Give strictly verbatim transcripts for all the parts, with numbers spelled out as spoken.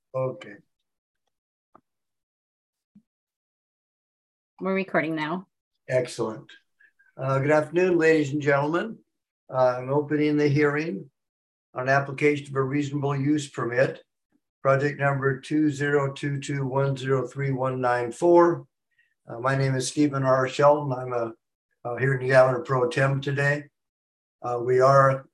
Okay. We're recording now. Excellent. Uh, good afternoon, ladies and gentlemen. Uh, I'm opening the hearing on application for reasonable use permit, project number two zero two two one zero three one nine four. Uh, my name is Stephen R. Shelton. I'm a, a hearing examiner pro tem today. Uh, we are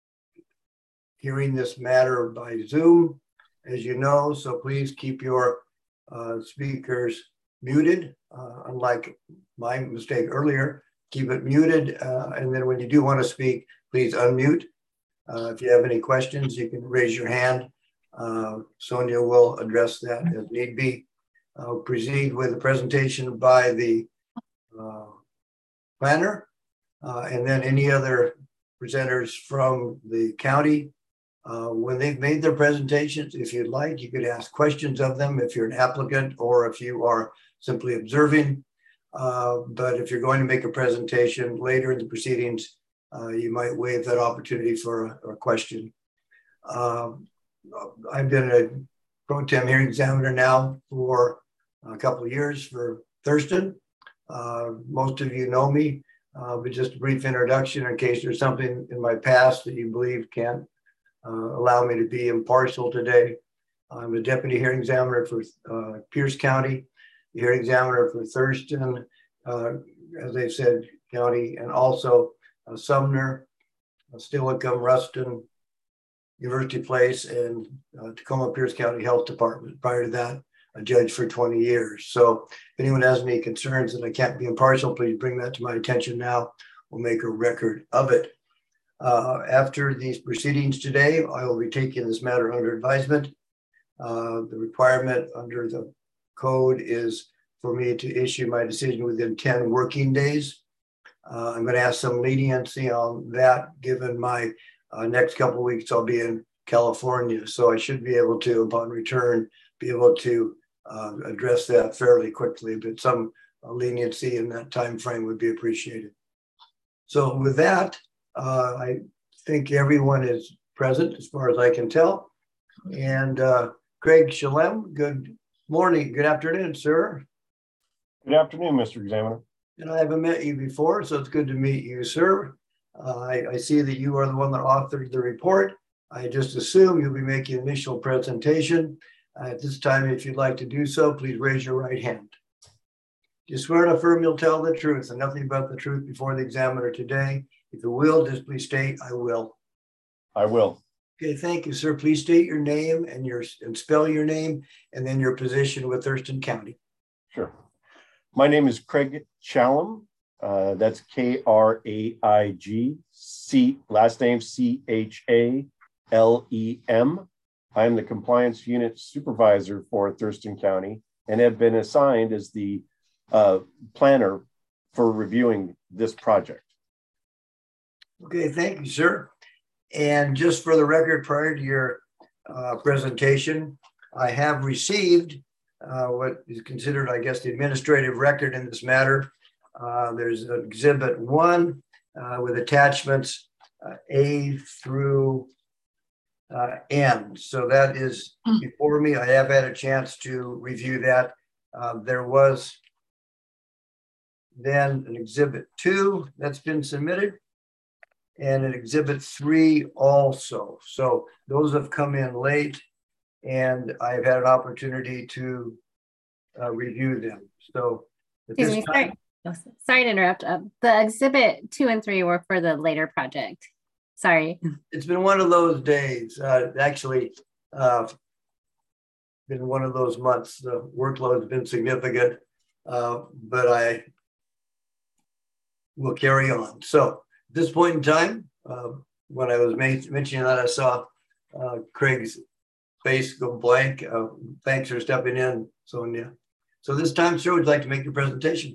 hearing this matter by Zoom, as you know, so please keep your uh, speakers muted, uh, unlike my mistake earlier. Keep it muted, uh, and then when you do want to speak, please unmute. Uh, if you have any questions, you can raise your hand. Uh, Sonia will address that as need be. I'll proceed with the presentation by the uh, planner, uh, and then any other presenters from the county. Uh, when they've made their presentations, if you'd like, you could ask questions of them if you're an applicant or if you are simply observing. Uh, but if you're going to make a presentation later in the proceedings, uh, you might waive that opportunity for a, a question. Uh, I've been a pro tem hearing examiner now for a couple of years for Thurston. Uh, most of you know me, uh, but just a brief introduction in case there's something in my past that you believe can Uh, allow me to be impartial today. I'm a deputy hearing examiner for uh, Pierce County, the hearing examiner for Thurston, uh, as I said, County, and also uh, Sumner, uh, Steilacoom, Ruston, University Place, and uh, Tacoma Pierce County Health Department. Prior to that, a judge for twenty years. So if anyone has any concerns that I can't be impartial, please bring that to my attention now. We'll make a record of it. Uh, after these proceedings today, I will be taking this matter under advisement. Uh, the requirement under the code is for me to issue my decision within ten working days. Uh, I'm going to ask some leniency on that, given my uh, next couple of weeks I'll be in California. So I should be able to, upon return, be able to uh, address that fairly quickly, but some uh, leniency in that time frame would be appreciated. So with that, Uh, I think everyone is present as far as I can tell. And uh, Craig Shalem, good morning, good afternoon, sir. Good afternoon, Mister Examiner. And I haven't met you before, so it's good to meet you, sir. Uh, I, I see that you are the one that authored the report. I just assume you'll be making initial presentation. Uh, at this time, if you'd like to do so, please raise your right hand. Do you swear and affirm you'll tell the truth and nothing but the truth before the examiner today? If you will, just please state, I will. I will. Okay, thank you, sir. Please state your name and your and spell your name and then your position with Thurston County. Sure. My name is Craig Shalem. Uh, that's K R A I G, C, last name C H A L E M. I am the Compliance Unit Supervisor for Thurston County and have been assigned as the uh, planner for reviewing this project. Okay, thank you, sir. And just for the record, prior to your uh, presentation, I have received uh, what is considered, I guess, the administrative record in this matter. Uh, there's an exhibit one uh, with attachments uh, A through uh, N. So that is before me. I have had a chance to review that. Uh, there was then an exhibit two that's been submitted, and an exhibit three also. So those have come in late and I've had an opportunity to uh, review them. So at Excuse this me, time, sorry. sorry to interrupt. Uh, the exhibit two and three were for the later project. Sorry. It's been one of those days. Uh, actually, uh, been one of those months. The workload has been significant, uh, but I will carry on. So at this point in time, uh, when I was mentioning that, I saw uh, Craig's face go blank. Uh, thanks for stepping in, Sonia. So this time, sir, would you like to make your presentation?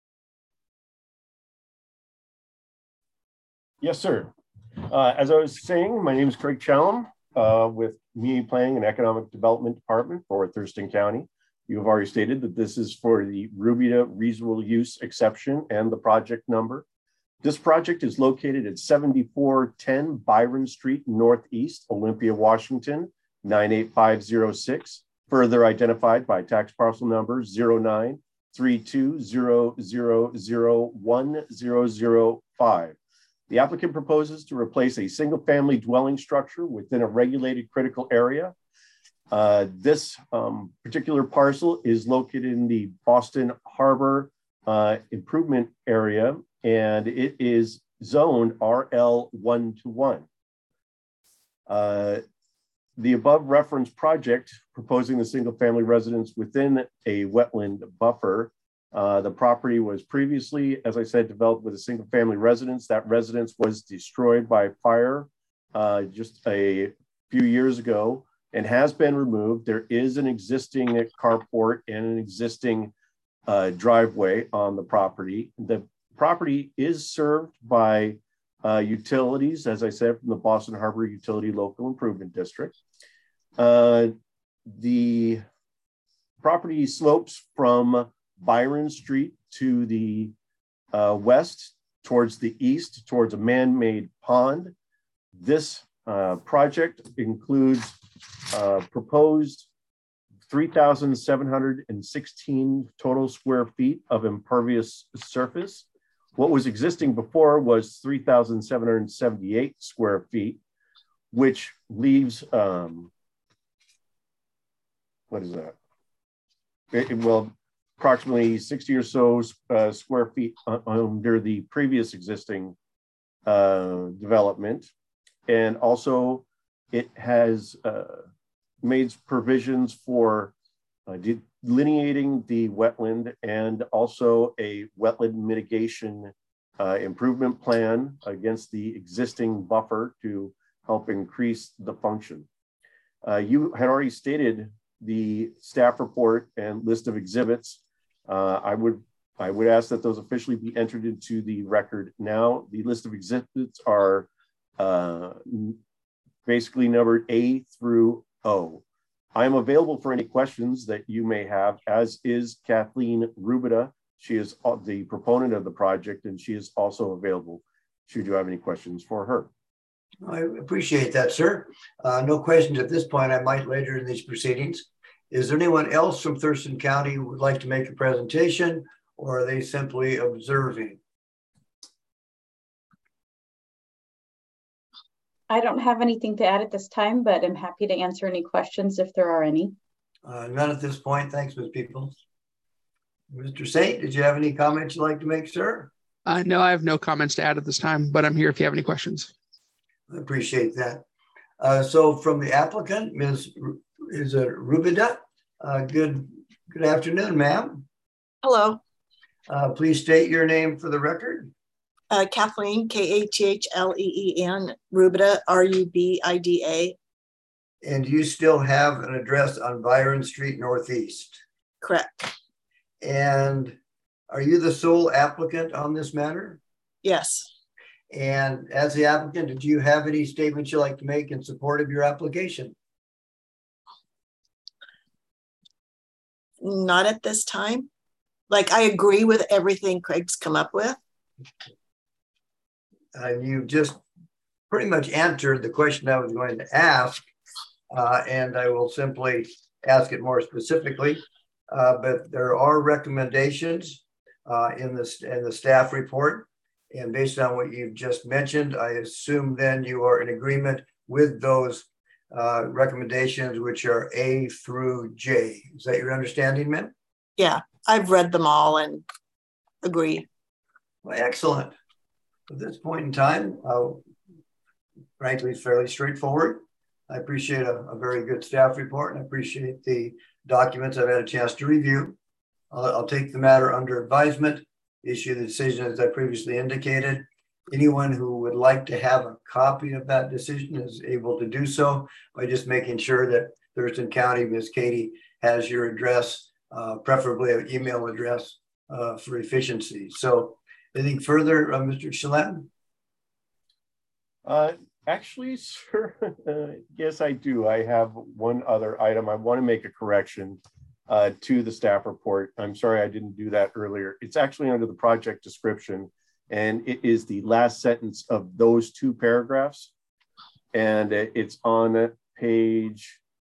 Yes, sir. Uh, as I was saying, my name is Craig Shalem uh, with Community Planning and Economic Development Department for Thurston County. You have already stated that this is for the Rubida reasonable use exception and the project number. This project is located at seventy-four ten Byron Street, Northeast, Olympia, Washington, nine eight five zero six, further identified by tax parcel number zero nine three two zero zero zero one zero zero five. The applicant proposes to replace a single-family dwelling structure within a regulated critical area. Uh, this um, particular parcel is located in the Boston Harbor uh, improvement area, and it is zoned R L one to one. Uh, the above referenced project proposing the single-family residence within a wetland buffer. Uh, the property was previously, as I said, developed with a single-family residence. That residence was destroyed by fire uh, just a few years ago and has been removed. There is an existing carport and an existing uh, driveway on the property. The property is served by uh, utilities, as I said, from the Boston Harbor Utility Local Improvement District. Uh, the property slopes from Byron Street to the uh, west, towards the east, towards a man-made pond. This uh, project includes uh, proposed three thousand seven hundred sixteen total square feet of impervious surface. What was existing before was three thousand seven hundred seventy-eight square feet, which leaves, um, what is that? It, it, well, approximately sixty or so uh, square feet under the previous existing uh, development. And also it has uh, made provisions for uh, delineating the wetland and also a wetland mitigation uh, improvement plan against the existing buffer to help increase the function. Uh, you had already stated the staff report and list of exhibits. Uh, I would I would ask that those officially be entered into the record now. The list of exhibits are uh, basically numbered A through O. I am available for any questions that you may have, as is Kathleen Rubida. She is the proponent of the project, and she is also available should you have any questions for her. I appreciate that, sir. Uh, no questions at this point. I might later in these proceedings. Is there anyone else from Thurston County who would like to make a presentation, or are they simply observing? I don't have anything to add at this time, but I'm happy to answer any questions if there are any. Uh, none at this point. Thanks, Miz Peoples. Mister Saint, did you have any comments you'd like to make, sir? Uh, no, I have no comments to add at this time, but I'm here if you have any questions. I appreciate that. Uh, so from the applicant, Miz is it Rubida? Uh, good, good afternoon, ma'am. Hello. Uh, please state your name for the record. Uh, Kathleen, K A T H L E E N, Rubida, R U B I D A. And you still have an address on Byron Street Northeast? Correct. And are you the sole applicant on this matter? Yes. And as the applicant, did you have any statements you'd like to make in support of your application? Not at this time. Like, I agree with everything Craig's come up with. Uh, you just pretty much answered the question I was going to ask, uh, and I will simply ask it more specifically. Uh, but there are recommendations uh, in, the, in the staff report. And based on what you've just mentioned, I assume then you are in agreement with those uh, recommendations, which are A through J. Is that your understanding, ma'am? Yeah, I've read them all and agree. Well, excellent. At this point in time, uh, frankly, it's fairly straightforward. I appreciate a, a very good staff report, and I appreciate the documents I've had a chance to review. I'll, I'll take the matter under advisement, issue the decision as I previously indicated. Anyone who would like to have a copy of that decision is able to do so by just making sure that Thurston County, Miz Katie, has your address, uh, preferably an email address uh, for efficiency. So anything further, uh, Mister Chalem? Uh, actually, sir, uh, yes, I do. I have one other item. I want to make a correction uh, to the staff report. I'm sorry I didn't do that earlier. It's actually under the project description, and it is the last sentence of those two paragraphs. And it's on page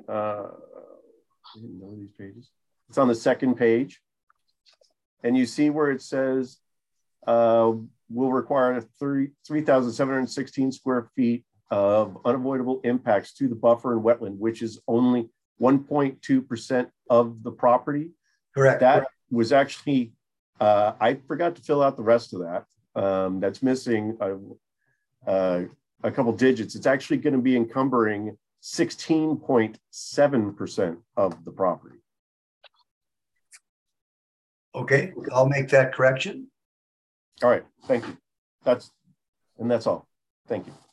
uh, I didn't know these pages. It's on the second page. And you see where it says, uh, will require three thousand seven hundred sixteen square feet of unavoidable impacts to the buffer and wetland, which is only one point two percent of the property. Correct. That was actually, uh, I forgot to fill out the rest of that. Um, that's missing a, uh, a couple digits. It's actually going to be encumbering sixteen point seven percent of the property. Okay, I'll make that correction. All right, thank you. That's, and that's all. Thank you.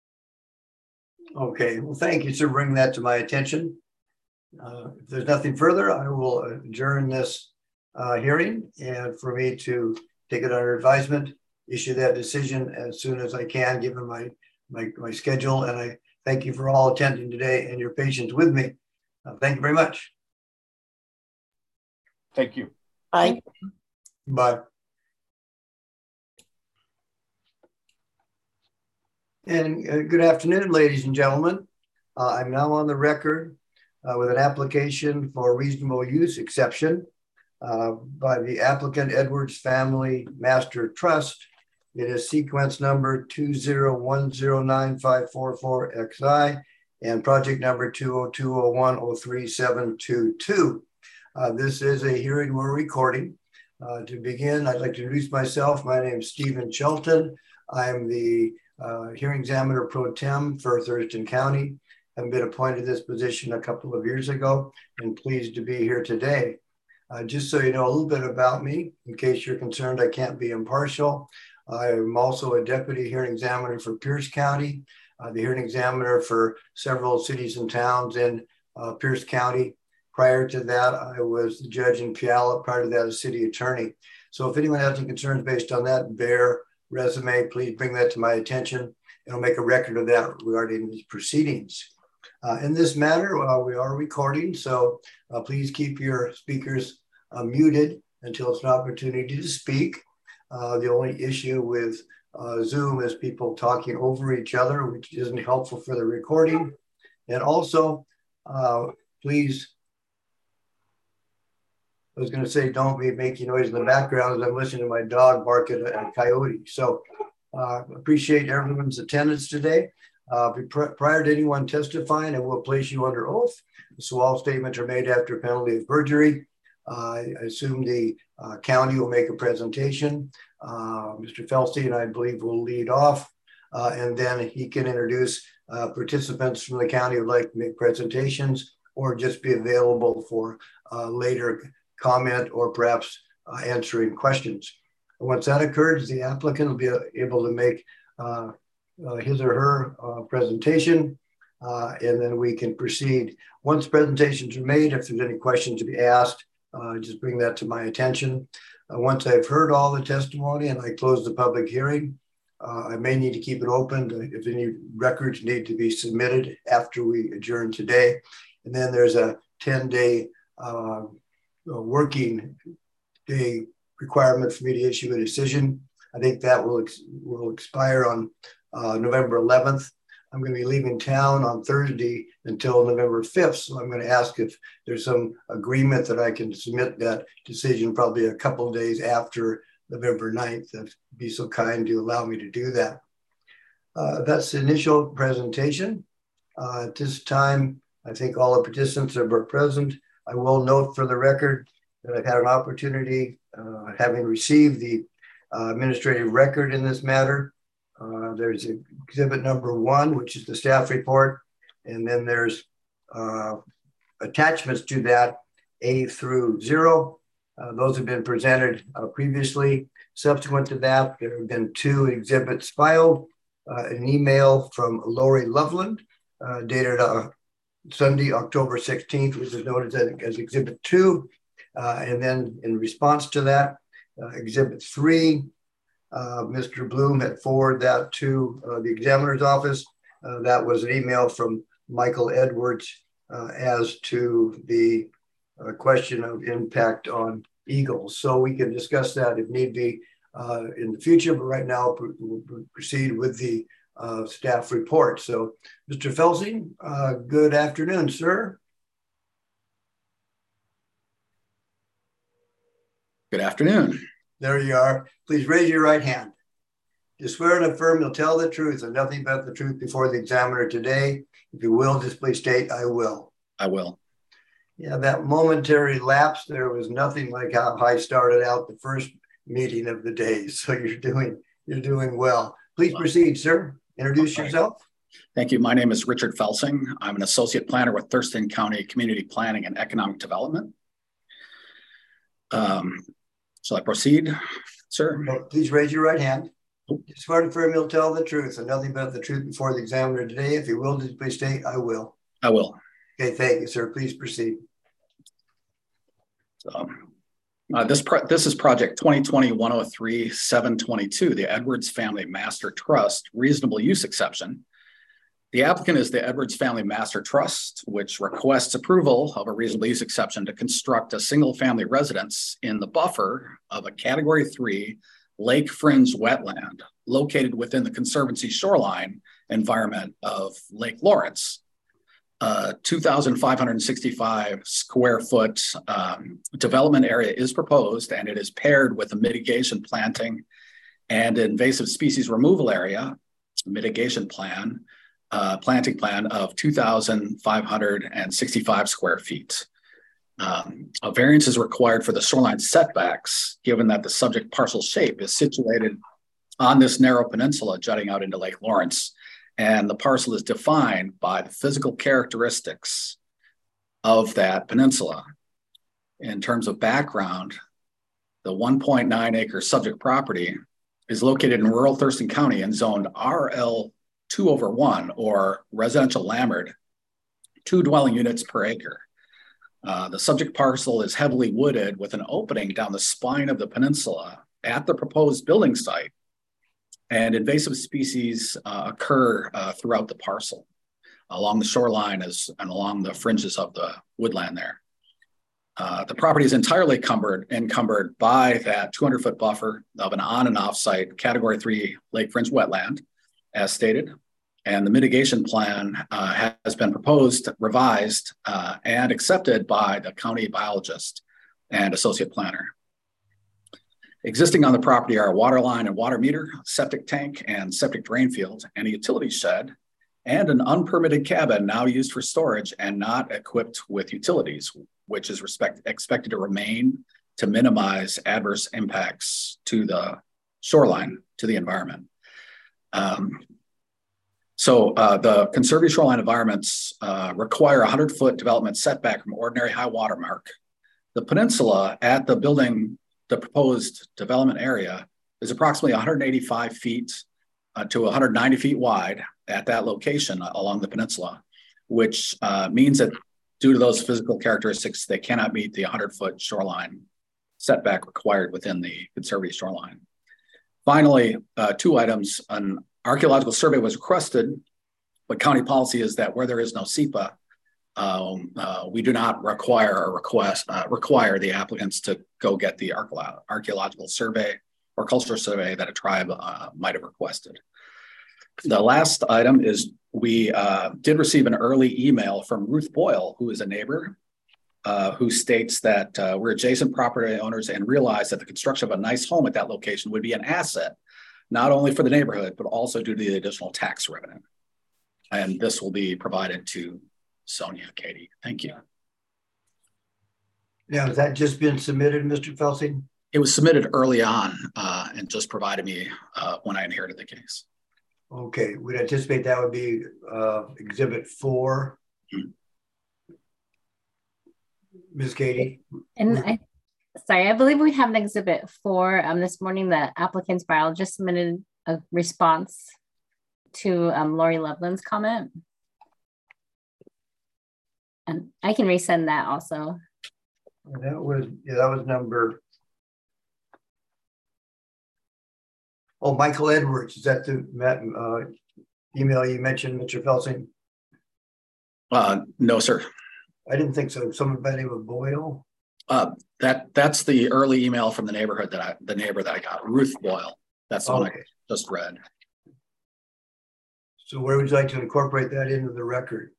Okay, well, thank you for bringing that to my attention. Uh, if there's nothing further, I will adjourn this uh, hearing, and for me to take it under advisement, issue that decision as soon as I can, given my, my, my schedule. And I thank you for all attending today and your patience with me. Uh, thank you very much. Thank you. Bye. Bye. And uh, good afternoon, ladies and gentlemen. Uh, I'm now on the record uh, with an application for reasonable use exception uh, by the applicant Edwards Family Master Trust. It is sequence number two zero one zero nine five four four X I and project number two zero two zero one zero three seven two two. Uh, this is a hearing we're recording. Uh, to begin, I'd like to introduce myself. My name is Stephen Shelton. I'm the Uh, hearing examiner pro tem for Thurston County. I've been appointed this position a couple of years ago and pleased to be here today. Uh, just so you know a little bit about me, in case you're concerned I can't be impartial. I'm also a deputy hearing examiner for Pierce County, uh, the hearing examiner for several cities and towns in uh, Pierce County. Prior to that, I was the judge in Puyallup, prior to that, a city attorney. So if anyone has any concerns based on that, bear resume, please bring that to my attention, and I'll make a record of that regarding these proceedings. Uh, in this matter, uh, we are recording, so uh, please keep your speakers uh, muted until it's an opportunity to speak. Uh, the only issue with uh, Zoom is people talking over each other, which isn't helpful for the recording. And also, uh, please, I was going to say, don't be making noise in the background as I'm listening to my dog bark at a, a coyote. So uh, appreciate everyone's attendance today. Uh, prior to anyone testifying, I will place you under oath. So all statements are made after penalty of perjury. Uh, I assume the uh, county will make a presentation. Uh, Mister Felstein, I believe, will lead off. Uh, and then he can introduce uh, participants from the county who would like to make presentations or just be available for uh, later comment or perhaps uh, answering questions. And once that occurs, the applicant will be able to make uh, uh, his or her uh, presentation, uh, and then we can proceed. Once presentations are made, if there's any questions to be asked, uh, just bring that to my attention. Uh, once I've heard all the testimony and I close the public hearing, uh, I may need to keep it open if any records need to be submitted after we adjourn today. And then there's a ten day uh, A working day requirement for me to issue a decision. I think that will ex will expire on uh, November eleventh. I'm going to be leaving town on Thursday until November fifth. So I'm going to ask if there's some agreement that I can submit that decision probably a couple of days after November ninth. That'd be so kind to allow me to do that. Uh, that's the initial presentation. Uh, at this time, I think all the participants are present. I will note for the record that I've had an opportunity, uh, having received the uh, administrative record in this matter. Uh, there's exhibit number one, which is the staff report. And then there's uh, attachments to that, A through zero. Uh, those have been presented uh, previously. Subsequent to that, there have been two exhibits filed, uh, an email from Lori Loveland, uh, dated uh, Sunday, October sixteenth, which is noted as, as exhibit two. Uh, and then in response to that, uh, exhibit three, uh, Mister Bloom had forwarded that to uh, the examiner's office. Uh, that was an email from Michael Edwards uh, as to the uh, question of impact on eagles. So we can discuss that if need be uh, in the future, but right now we'll proceed with the uh, staff report. So, Mister Felsing, uh, good afternoon, sir. Good afternoon. There you are. Please raise your right hand. You swear and affirm you'll tell the truth and nothing but the truth before the examiner today. If you will, just please state, I will. I will. Yeah, that momentary lapse, there was nothing like how I started out the first meeting of the day. So you're doing, you're doing well. Please proceed, sir. Introduce yourself. Thank you. My name is Richard Felsing. I'm an associate planner with Thurston County Community Planning and Economic Development. Um, shall I proceed, sir? Well, please raise your right hand. You swear and affirm you'll tell the truth and nothing but the truth before the examiner today. If you will, just please state, I will. I will. Okay, thank you, sir. Please proceed. So, uh, this pro this is project twenty twenty dash one oh three dash seven twenty-two, the Edwards Family Master Trust reasonable use exception. The applicant is the Edwards Family Master Trust, which requests approval of a reasonable use exception to construct a single family residence in the buffer of a category three lake fringe wetland located within the Conservancy shoreline environment of Lake Lawrence. Uh, two thousand five hundred sixty-five square foot um, development area is proposed, and it is paired with a mitigation planting and invasive species removal area mitigation plan, uh, planting plan of two thousand five hundred sixty-five square feet. Um, a variance is required for the shoreline setbacks, given that the subject parcel shape is situated on this narrow peninsula jutting out into Lake Lawrence. And the parcel is defined by the physical characteristics of that peninsula. In terms of background, the one point nine acre subject property is located in rural Thurston County and zoned R L two over one, or residential landward, two dwelling units per acre. Uh, the subject parcel is heavily wooded with an opening down the spine of the peninsula at the proposed building site. And invasive species uh, occur uh, throughout the parcel, along the shoreline as, and along the fringes of the woodland there. Uh, the property is entirely encumbered, encumbered by that two hundred foot buffer of an on and off site category three lake fringe wetland, as stated. And the mitigation plan uh, has been proposed, revised, uh, and accepted by the county biologist and associate planner. Existing on the property are a water line and water meter, septic tank and septic drain field, and a utility shed, and an unpermitted cabin now used for storage and not equipped with utilities, which is respect, expected to remain to minimize adverse impacts to the shoreline, to the environment. Um, so uh, the conservative shoreline environments uh, require a one hundred foot development setback from ordinary high water mark. The peninsula at the building The proposed development area is approximately one hundred eighty-five feet uh, to one hundred ninety feet wide at that location along the peninsula, which uh, means that due to those physical characteristics, they cannot meet the one hundred foot shoreline setback required within the conservative shoreline. Finally, uh, two items. An archaeological survey was requested, but county policy is that where there is no S E P A, Um, uh, we do not require or request uh, require the applicants to go get the archaeological survey or cultural survey that a tribe uh, might have requested. The last item is we uh, did receive an early email from Ruth Boyle, who is a neighbor, uh, who states that uh, we're adjacent property owners and realize that the construction of a nice home at that location would be an asset, not only for the neighborhood, but also due to the additional tax revenue. And this will be provided to Sonia, Katie, thank you. Now, has that just been submitted, Mister Felsing? It was submitted early on uh, and just provided me uh, when I inherited the case. Okay, we'd anticipate that would be uh, exhibit four. Mm-hmm. Miz Katie? And I, sorry, I believe we have an exhibit four. Um, this morning, the applicant's biologist submitted a response to um, Lori Loveland's comment. And I can resend that also. That was, yeah, that was number. Oh, Michael Edwards. Is that the uh, email you mentioned, Mister Felsing? Uh, no, sir. I didn't think so. Someone by the name of Boyle? Uh, that that's the early email from the neighborhood that I, the neighbor that I got, Ruth Boyle. That's the okay. one I just read. So where would you like to incorporate that into the record?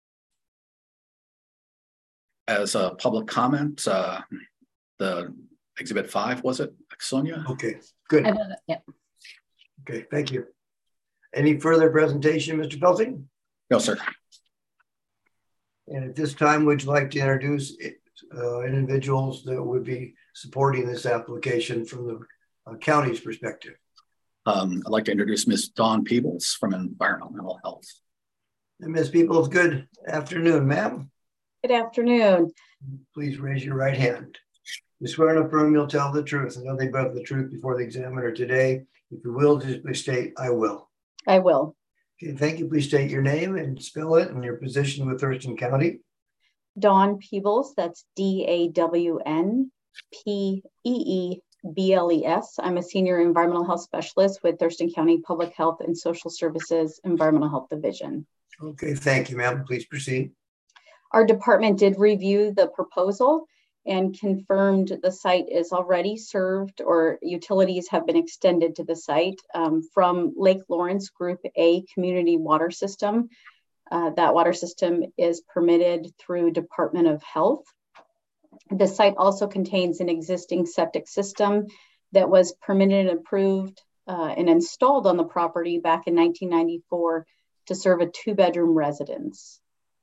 As a public comment, uh, the exhibit five, was it, Sonia? Okay, good. I know that, yeah. Okay, thank you. Any further presentation, Mister Felting? No, sir. And at this time, would you like to introduce uh, individuals that would be supporting this application from the uh, county's perspective? Um, I'd like to introduce Miz Dawn Peebles from Environmental Health. And Miz Peebles, good afternoon, ma'am. Good afternoon. Please raise your right hand. You swear and affirm you'll tell the truth and nothing but the truth before the examiner today. If you will, just please state, I will. I will. Okay, thank you. Please state your name and spell it and your position with Thurston County. Dawn Peebles, that's D A W N P E E B L E S. I'm a senior environmental health specialist with Thurston County Public Health and Social Services Environmental Health Division. Okay, thank you, ma'am. Please proceed. Our department did review the proposal and confirmed the site is already served or utilities have been extended to the site um, from Lake Lawrence Group A community water system. Uh, that water system is permitted through Department of Health. The site also contains an existing septic system that was permitted and approved uh, and installed on the property back in nineteen ninety-four to serve a two-bedroom residence.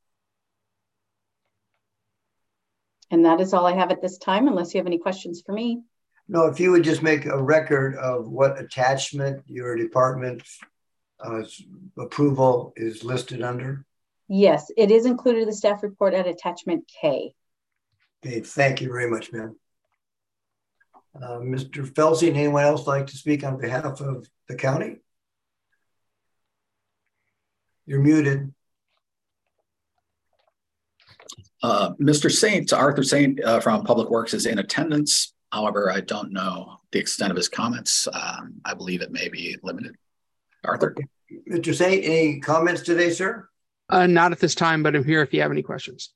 And that is all I have at this time, unless you have any questions for me. No, if you would just make a record of what attachment your department uh, approval is listed under. Yes, it is included in the staff report at attachment K. Okay, thank you very much, ma'am. Uh, Mister Felsing, anyone else like to speak on behalf of the county? You're muted. Uh, Mister Saint, Arthur Saint uh, from Public Works is in attendance. However, I don't know the extent of his comments. Um, I believe it may be limited. Arthur. Okay. Mister Saint, any comments today, sir? Uh, not at this time, but I'm here if you have any questions.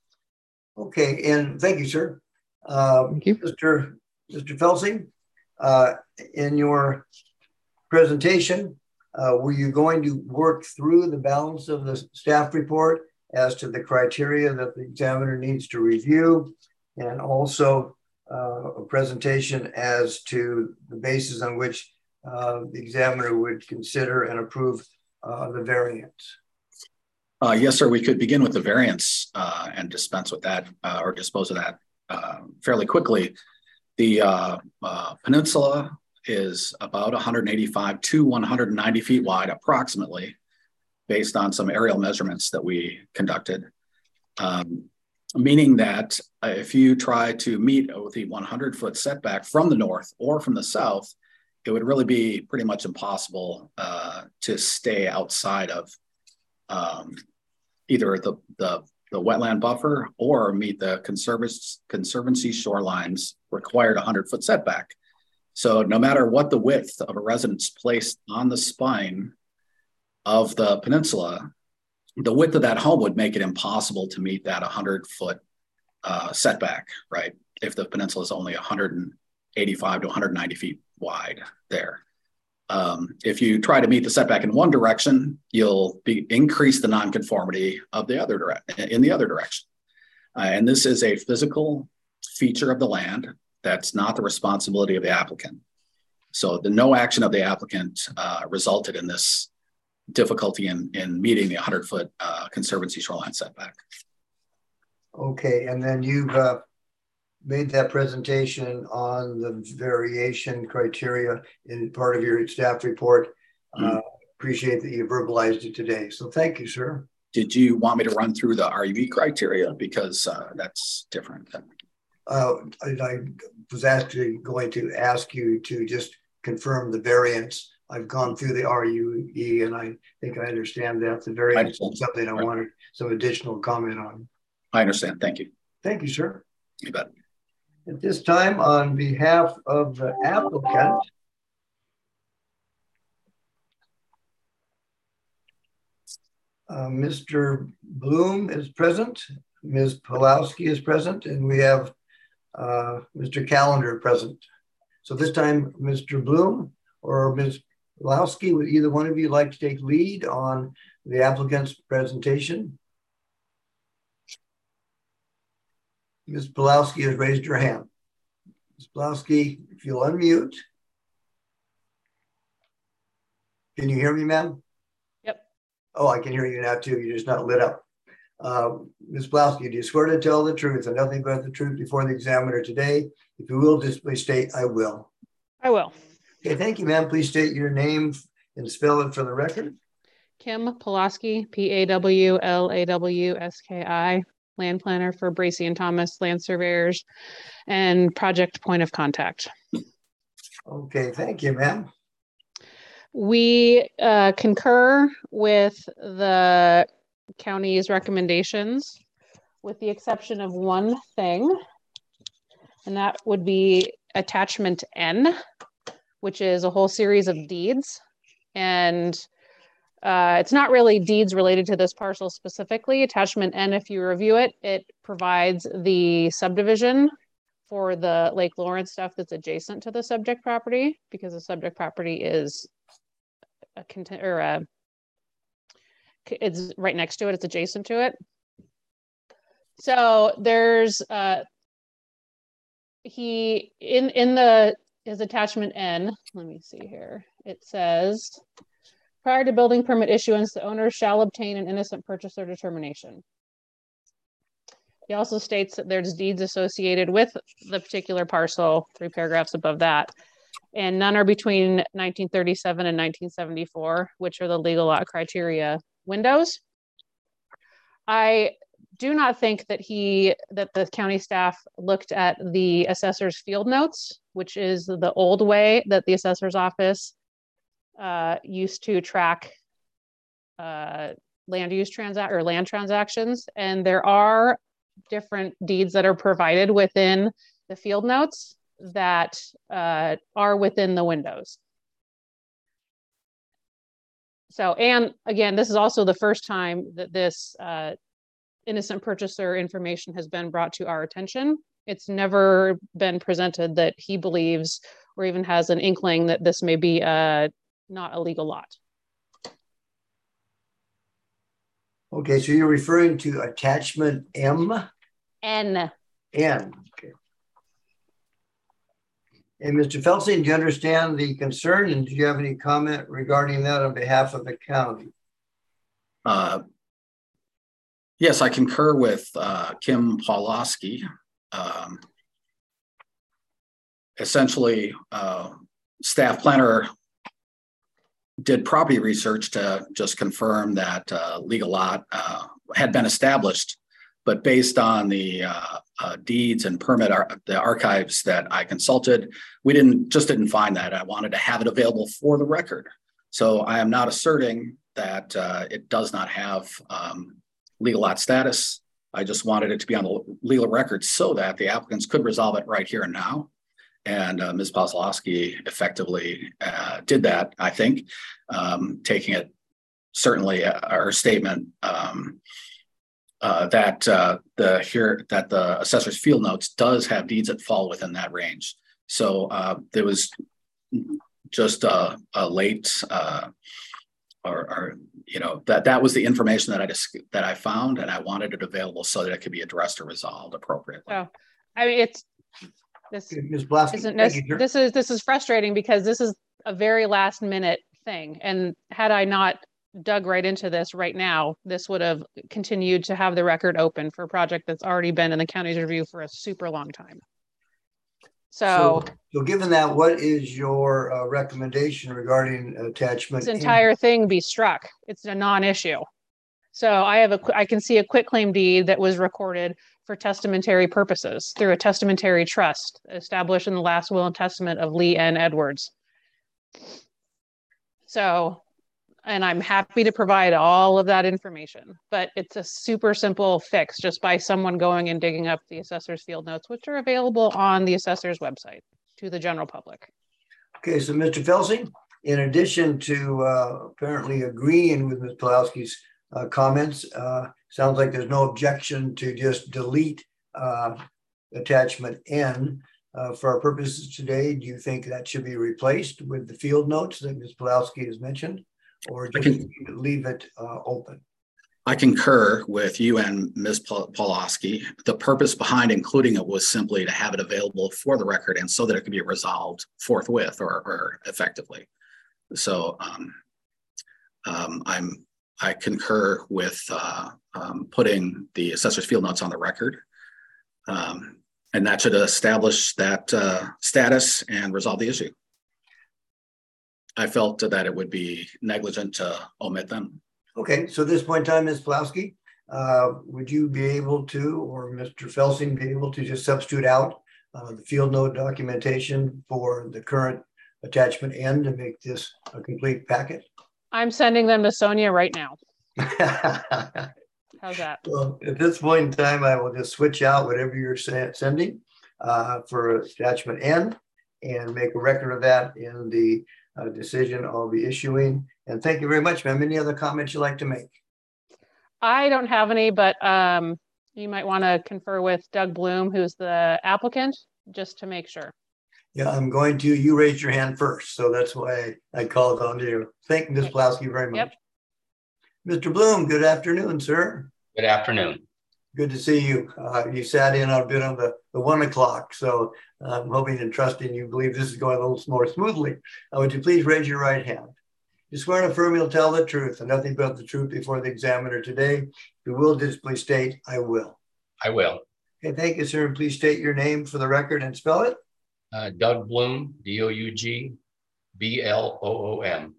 Okay, and thank you, sir. Uh, Thank you. Mister Mister Felsing, uh, in your presentation, uh, were you going to work through the balance of the staff report as to the criteria that the examiner needs to review, and also uh, a presentation as to the basis on which uh, the examiner would consider and approve uh, the variance? Uh, yes, sir. We could begin with the variance uh, and dispense with that uh, or dispose of that uh, fairly quickly. The uh, uh, peninsula is about one hundred eighty-five to one hundred ninety feet wide, approximately, based on some aerial measurements that we conducted. Um, meaning that uh, if you try to meet with the one hundred foot setback from the north or from the south, it would really be pretty much impossible uh, to stay outside of um, either the, the, the wetland buffer or meet the Conservancy, Conservancy shorelines required one hundred foot setback. So no matter what the width of a residence placed on the spine of the peninsula, the width of that home would make it impossible to meet that one hundred foot uh, setback, right? If the peninsula is only one hundred eighty-five to one hundred ninety feet wide there. Um, if you try to meet the setback in one direction, you'll be increase the nonconformity of the other direct in the other direction. Uh, and this is a physical feature of the land that's not the responsibility of the applicant. So the no action of the applicant uh, resulted in this difficulty in, in meeting the one hundred foot uh, Conservancy shoreline setback. Okay, and then you've uh, made that presentation on the variation criteria in part of your staff report. Mm-hmm. uh, appreciate that you verbalized it today. So thank you, sir. Did you want me to run through the R U V criteria? Because uh, that's different. Than... Uh, I, I was actually going to ask you to just confirm the variance. I've gone through the R U E and I think I understand that. The variance is something I right. wanted some additional comment on. I understand. Thank you. Thank you, sir. You bet. At this time, on behalf of the applicant, uh, Mister Bloom is present, Miz Pawlowski is present, and we have uh, Mister Callender present. So this time, Mister Bloom or Miz Pawlowski, would either one of you like to take lead on the applicant's presentation? Miz Pawlowski has raised her hand. Miz Pawlowski, if you'll unmute. Can you hear me, ma'am? Yep. Oh, I can hear you now too. You're just not lit up. Uh, Miz Pawlowski, do you swear to tell the truth and nothing but the truth before the examiner today? If you will, just please state, I will. I will. Okay, thank you, ma'am. Please state your name and spell it for the record. Kim Pawlowski, P A W L A W S K I, land planner for Bracey and Thomas Land Surveyors and project point of contact. Okay, thank you, ma'am. We uh, concur with the county's recommendations, with the exception of one thing, and that would be attachment N, which is a whole series of deeds. And uh, it's not really deeds related to this parcel specifically. Attachment N, if you review it, it provides the subdivision for the Lake Lawrence stuff that's adjacent to the subject property, because the subject property is a content or a, it's right next to it, it's adjacent to it. So there's uh he in in the his attachment N, let me see here, it says prior to building permit issuance, the owner shall obtain an innocent purchaser determination. He also states that there's deeds associated with the particular parcel, three paragraphs above that, and none are between nineteen thirty-seven and nineteen seventy-four, which are the legal lot criteria windows. I do not think that he, that the county staff looked at the assessor's field notes, which is the old way that the assessor's office uh, used to track uh, land use transact or land transactions. And there are different deeds that are provided within the field notes that uh, are within the windows. So, and again, this is also the first time that this uh, innocent purchaser information has been brought to our attention. It's never been presented that he believes or even has an inkling that this may be a, not a legal lot. Okay, so you're referring to attachment M? N. N, okay. And Mister Felsing, do you understand the concern, and do you have any comment regarding that on behalf of the county? Uh, yes, I concur with uh, Kim Pawlowski. Um, essentially, uh, staff planner did property research to just confirm that uh, legal lot uh, had been established, but based on the uh, uh, deeds and permit ar the archives that I consulted, we didn't just didn't find that. I wanted to have it available for the record. So I am not asserting that uh, it does not have um, legal lot status. I just wanted it to be on the legal record so that the applicants could resolve it right here and now. And uh, Miz Pawlowski effectively uh, did that, I think, um, taking it certainly uh, our statement um, uh, that uh, the here that the assessor's field notes does have deeds that fall within that range. So uh, there was just a, a late uh, or, or you know that that was the information that I just that I found, and I wanted it available so that it could be addressed or resolved appropriately. Oh, I mean it's. This Miz Pawlowski, isn't you, this is this is frustrating because this is a very last minute thing, and had I not dug right into this right now, this would have continued to have the record open for a project that's already been in the county's review for a super long time. So, so, so given that, what is your uh, recommendation regarding attachment? This entire thing be struck. It's a non-issue. So I have a I can see a quitclaim deed that was recorded for testamentary purposes through a testamentary trust established in the last will and testament of Lee N. Edwards. So, and I'm happy to provide all of that information, but it's a super simple fix just by someone going and digging up the assessor's field notes, which are available on the assessor's website to the general public. Okay, so Mister Felsing, in addition to uh, apparently agreeing with Miz Pawlowski's uh, comments, uh, sounds like there's no objection to just delete uh, attachment N. uh, for our purposes today, do you think that should be replaced with the field notes that Miz Pulowski has mentioned, or just can, leave it uh, open? I concur with you and Miz Pulowski. The purpose behind including it was simply to have it available for the record and so that it could be resolved forthwith or, or effectively. So um, um, I'm I concur with uh, um, putting the assessor's field notes on the record. Um, and that should establish that uh, status and resolve the issue. I felt that it would be negligent to omit them. Okay, so at this point in time, Miz Pulowski, uh, would you be able to, or Mister Felsing be able to just substitute out uh, the field note documentation for the current attachment N to make this a complete packet? I'm sending them to Sonia right now. How's that? Well, at this point in time, I will just switch out whatever you're sending uh, for attachment N and make a record of that in the uh, decision I'll be issuing. And thank you very much, ma'am. Any other comments you'd like to make? I don't have any, but um, you might want to confer with Doug Bloom, who's the applicant, just to make sure. Yeah, I'm going to, you raised your hand first, so that's why I, I called on you. Thank Miz Pulowski very much. Yep. Mister Bloom, good afternoon, sir. Good afternoon. Good to see you. Uh, you sat in a bit on the, the one o'clock, so I'm hoping and trusting you believe this is going a little more smoothly. Uh, would you please raise your right hand? You swear and affirm you'll tell the truth and nothing but the truth before the examiner today. If you will, just please state, I will. I will. Okay, thank you, sir. And please state your name for the record and spell it. Uh, Doug Bloom, D O U G B L O O M.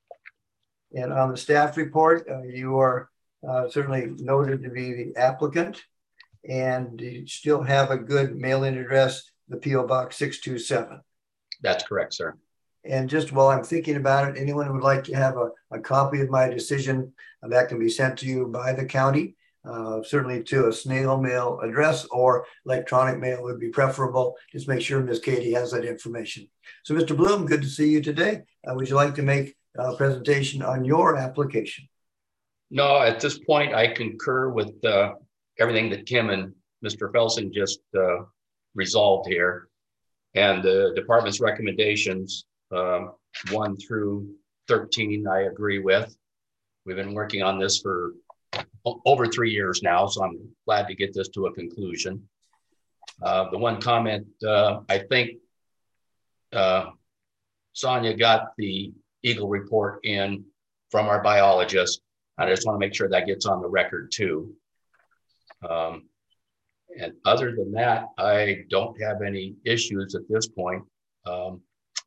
And on the staff report, uh, you are uh, certainly noted to be the applicant, and you still have a good mail-in address, the P O Box six two seven. That's correct, sir. And just while I'm thinking about it, anyone who would like to have a, a copy of my decision, uh, that can be sent to you by the county. Uh, certainly to a snail mail address, or electronic mail would be preferable. Just make sure Miz Katie has that information. So Mister Bloom, good to see you today. Uh, would you like to make a presentation on your application? No, at this point, I concur with uh, everything that Tim and Mister Felsing just uh, resolved here. And the department's recommendations, um, one through thirteen, I agree with. We've been working on this for over three years now, so I'm glad to get this to a conclusion. Uh, the one comment, uh, I think uh, Sonia got the Eagle report in from our biologist. I just want to make sure that gets on the record too. Um, and other than that, I don't have any issues at this point. Um,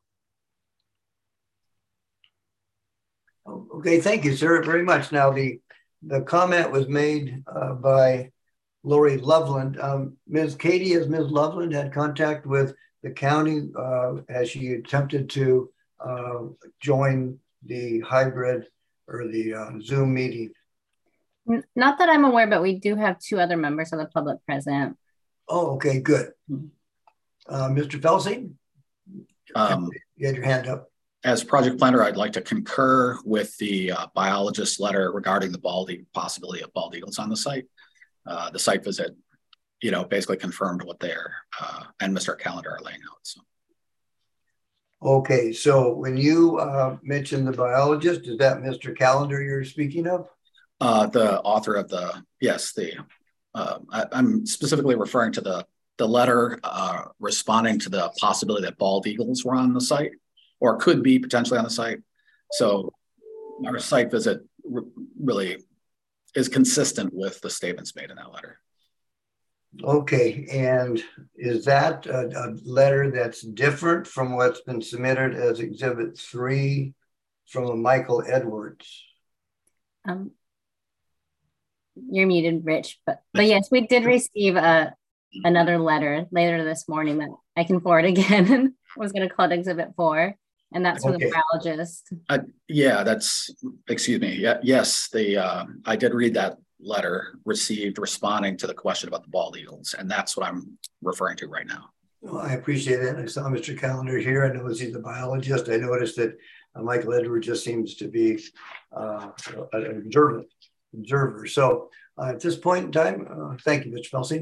okay, thank you, sir, very much. Now, the The comment was made uh, by Lori Loveland. Um, Miz Katie, has Miz Loveland had contact with the county uh, as she attempted to uh, join the hybrid or the uh, Zoom meeting? Not that I'm aware, but we do have two other members of the public present. Oh, okay, good. Uh, Mister Felsing, Um, you had your hand up. As project planner, I'd like to concur with the uh, biologist's letter regarding the bald e possibility of bald eagles on the site. Uh, the site visit, you know, basically confirmed what they're uh, and Mister Calendar are laying out. So. Okay, so when you uh, mentioned the biologist, is that Mister Calendar you're speaking of? Uh, the author of the, yes, the, uh, I, I'm specifically referring to the, the letter uh, responding to the possibility that bald eagles were on the site, or could be potentially on the site. So our site visit really is consistent with the statements made in that letter. Okay, and is that a, a letter that's different from what's been submitted as Exhibit three from Michael Edwards? Um, you're muted, Rich, but, but yes, we did receive a, another letter later this morning that I can forward again. I was going to call it Exhibit four. And that's from okay. the biologist. Uh, yeah, that's, excuse me. Yeah, yes, the uh, I did read that letter received responding to the question about the bald eagles. And that's what I'm referring to right now. Well, I appreciate it. I saw Mister Calendar here. I know he's the biologist. I noticed that uh, Michael Edwards just seems to be uh, an observant observer. So uh, at this point in time, uh, thank you, Mister Felsing.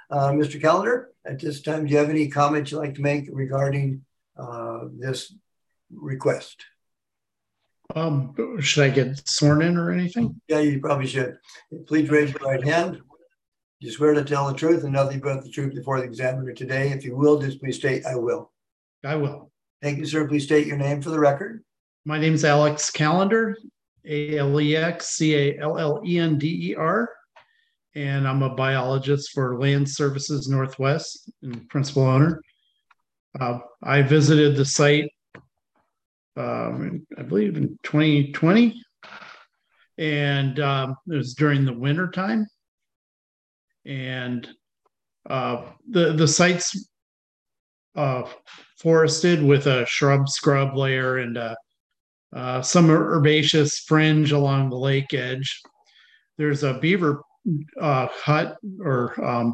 Uh, Mister Callender, at this time, do you have any comments you'd like to make regarding uh, this request? Um, should I get sworn in or anything? Yeah, you probably should. Please raise your right hand. You swear to tell the truth and nothing but the truth before the examiner today. If you will, just please state, I will. I will. Thank you, sir. Please state your name for the record. My name is Alex Callender, A L E X C A L L E N D E R, and I'm a biologist for Land Services Northwest and principal owner. Uh, I visited the site, um, I believe in twenty twenty, and um, it was during the winter time. And uh, the the site's uh, forested with a shrub scrub layer and uh, uh, some herbaceous fringe along the lake edge. There's a beaver uh, hut or um,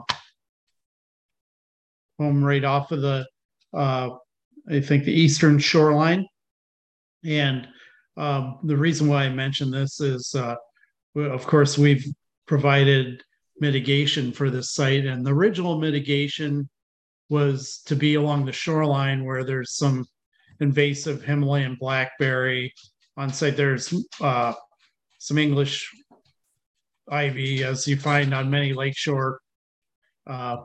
home right off of the, uh, I think the eastern shoreline. And um, the reason why I mention this is, uh, of course, we've provided mitigation for this site, and the original mitigation was to be along the shoreline where there's some invasive Himalayan blackberry on site. There's uh, some English ivy, as you find on many lakeshore uh,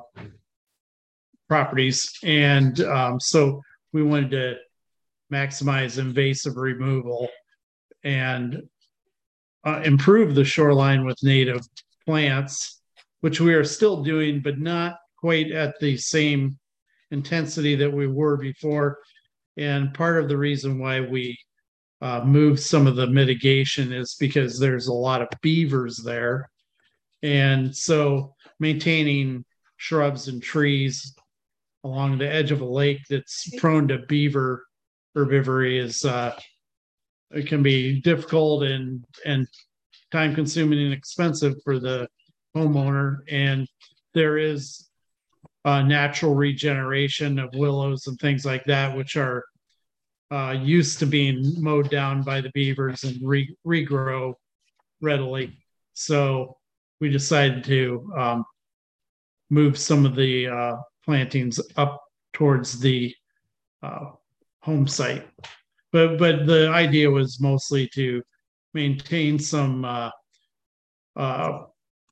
properties, and um, so we wanted to maximize invasive removal and uh, improve the shoreline with native plants, which we are still doing, but not quite at the same intensity that we were before. And part of the reason why we uh, moved some of the mitigation is because there's a lot of beavers there. And so maintaining shrubs and trees along the edge of a lake that's prone to beaver herbivory is, uh, it can be difficult and, and time consuming and expensive for the homeowner. And there is uh, natural regeneration of willows and things like that, which are uh, used to being mowed down by the beavers and re- regrow readily. So we decided to um, move some of the uh, plantings up towards the uh, home site. But but the idea was mostly to maintain some uh, uh,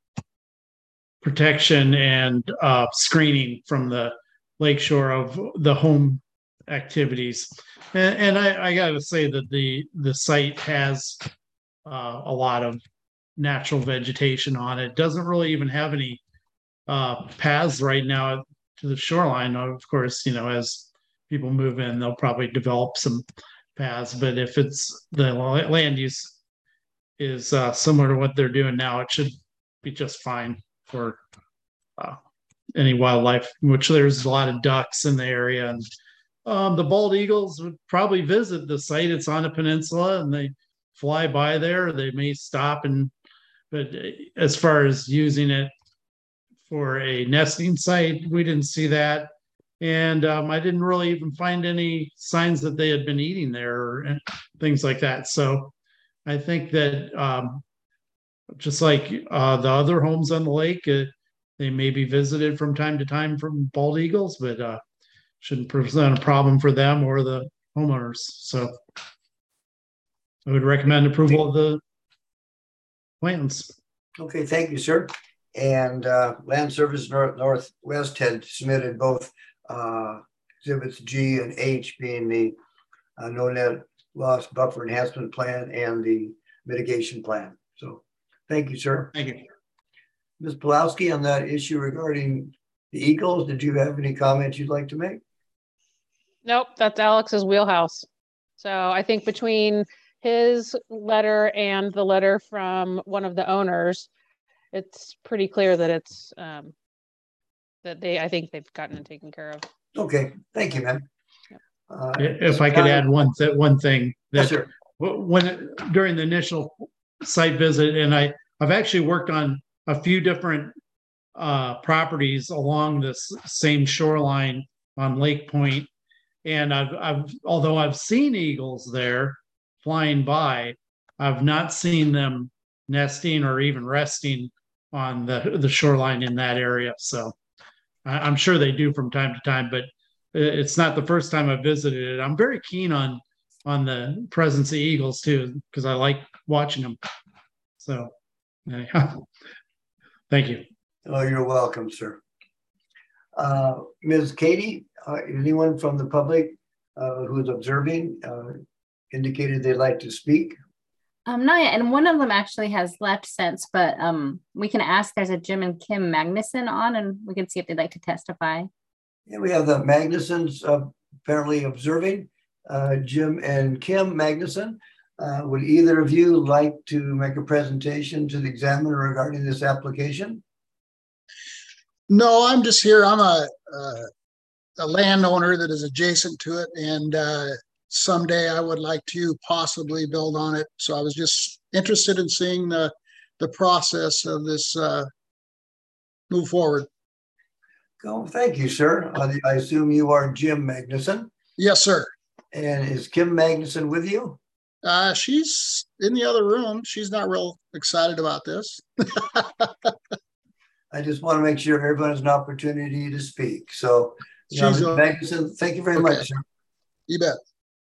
protection and uh, screening from the lakeshore of the home activities. And, and I, I got to say that the, the site has uh, a lot of natural vegetation on it. Doesn't really even have any uh, paths right now to the shoreline. Of course, you know, as people move in, they'll probably develop some paths, but if it's the land use is uh, similar to what they're doing now, it should be just fine for uh, any wildlife, which there's a lot of ducks in the area. And um, the bald eagles would probably visit the site. It's on a peninsula and they fly by there. They may stop, and but as far as using it for a nesting site, we didn't see that. And um, I didn't really even find any signs that they had been eating there or things like that. So I think that um, just like uh, the other homes on the lake, uh, they may be visited from time to time from bald eagles, but uh, shouldn't present a problem for them or the homeowners. So I would recommend approval of the plans. Okay, thank you, sir. And uh, Land Service North Northwest had submitted both uh, exhibits G and H, being the uh, no net loss buffer enhancement plan and the mitigation plan. So thank you, sir. Thank you. Miz Pulowski, on that issue regarding the eagles, did you have any comments you'd like to make? Nope, that's Alex's wheelhouse. So I think between his letter and the letter from one of the owners, it's pretty clear that it's um, that they, I think they've gotten it taken care of. Okay, thank you, man. Yep. Uh, If I could add one th- one thing that yes, sir. when it, during the initial site visit, and I I've actually worked on a few different uh, properties along this same shoreline on Lake Point, and I've I've although I've seen eagles there flying by, I've not seen them nesting or even resting on the the shoreline in that area. So I, I'm sure they do from time to time, but it's not the first time I've visited it. I'm very keen on on the presence of eagles too, because I like watching them. So, uh, thank you. Oh, you're welcome, sir. Uh, Miz Katie, uh, anyone from the public uh, who's observing uh, indicated they'd like to speak? Um, not yet. And one of them actually has left since, but um, we can ask. There's a Jim and Kim Magnuson on, and we can see if they'd like to testify. Yeah, we have the Magnusons uh, apparently observing. Uh, Jim and Kim Magnuson, uh, would either of you like to make a presentation to the examiner regarding this application? No, I'm just here. I'm a, uh, a landowner that is adjacent to it, and uh, someday I would like to possibly build on it. So I was just interested in seeing the, the process of this uh, move forward. Oh, thank you, sir. Uh, I assume you are Jim Magnuson. Yes, sir. And is Kim Magnuson with you? Uh, she's in the other room. She's not real excited about this. I just want to make sure everyone has an opportunity to speak. So, you know, She's, uh, Magnuson, thank you very okay. much, sir. You bet.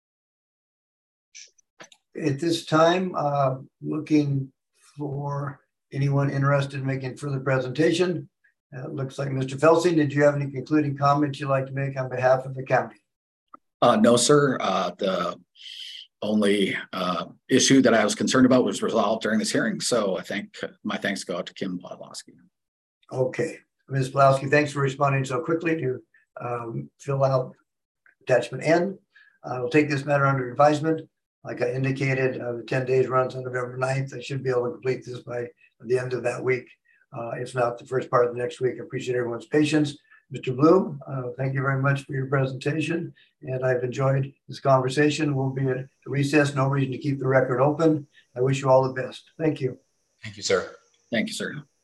At this time, uh, looking for anyone interested in making further presentation. Uh, looks like Mister Felsing, did you have any concluding comments you'd like to make on behalf of the county? Uh, no, sir. Uh, the only uh, issue that I was concerned about was resolved during this hearing. So I think my thanks go out to Kim Podlowski. Okay. Miz Podlowski, thanks for responding so quickly to um, fill out attachment N. I will take this matter under advisement. Like I indicated, uh, the ten days runs on November ninth. I should be able to complete this by the end of that week. Uh, if not the first part of the next week. I appreciate everyone's patience. Mister Bloom, uh, thank you very much for your presentation. And I've enjoyed this conversation. We'll be at recess. No reason to keep the record open. I wish you all the best. Thank you. Thank you, sir. Thank you, sir.